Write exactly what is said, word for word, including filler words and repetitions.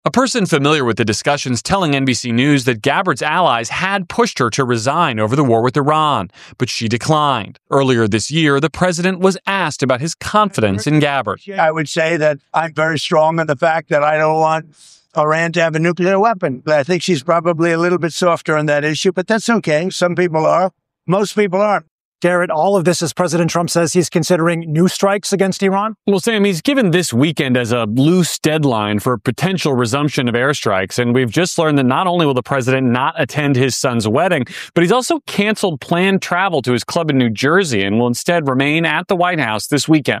A person familiar with the discussions telling N B C News that Gabbard's allies had pushed her to resign over the war with Iran, but she declined. Earlier this year, the president was asked about his confidence in Gabbard. I would say that I'm very strong on the fact that I don't want Iran to have a nuclear weapon. But I think she's probably a little bit softer on that issue, but that's okay. Some people are. Most people aren't. Garrett, all of this as President Trump says he's considering new strikes against Iran? Well, Sam, he's given this weekend as a loose deadline for a potential resumption of airstrikes. And we've just learned that not only will the president not attend his son's wedding, but he's also canceled planned travel to his club in New Jersey and will instead remain at the White House this weekend.